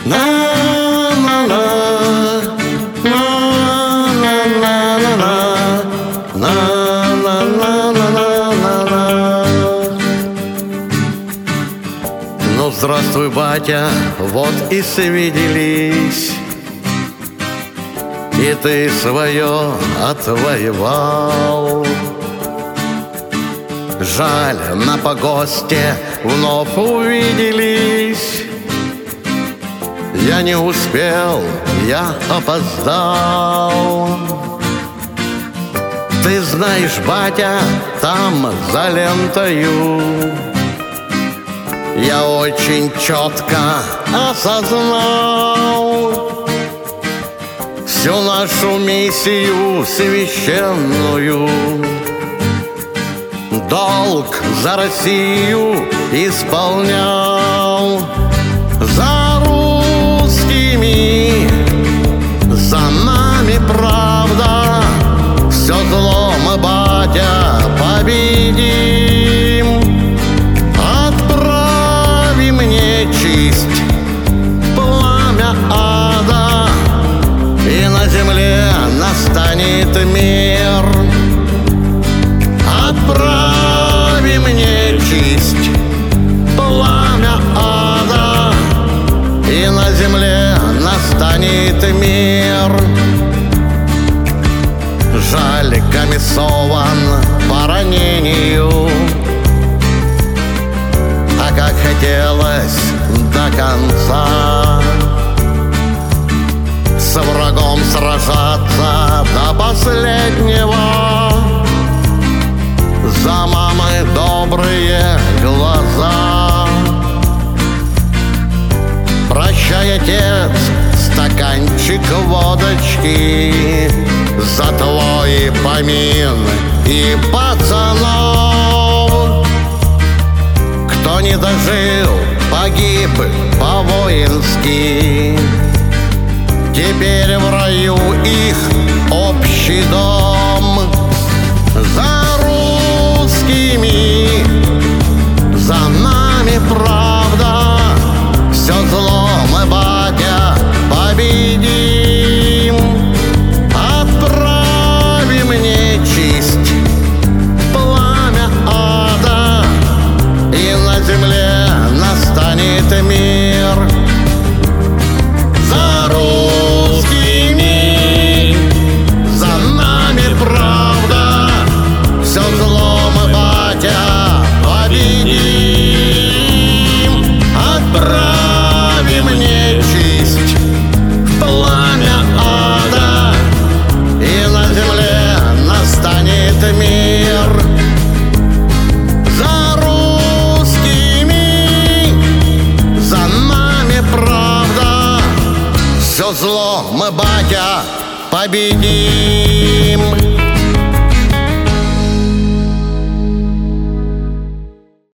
На на на на на на на на. Ну, здравствуй, батя, вот и свиделись, и ты свое отвоевал. Жаль, на погосте вновь увиделись. Я не успел, я опоздал. Ты знаешь, батя, там за лентою я очень четко осознал всю нашу миссию священную. Долг за Россию исполнял. За русскими, за нами правда, все зло мы, батя, победим. Отправим нечисть, пламя ада, и на земле настанет мир. Отправим нечисть, пламя ада, и на земле настанет мир. Жаль, комиссован по ранению, а как хотелось до конца с врагом сражаться до последнего. За мамы добрые глаза. Прощай, отец, стаканчик водочки за твой помин и пацанов. Кто не дожил, погиб по-воински. Теперь в раю их общий дом. За русскими, за нами правда, все зло мы, батя, победим. Отправим нечисть, пламя ада, и на земле настанет мир. За русскими, за нами правда, все зло мы, батя, победим. Отправим нечисть в пламя ада, и на земле настанет мир. За русскими, за нами правда, все зло мы, батя, победим.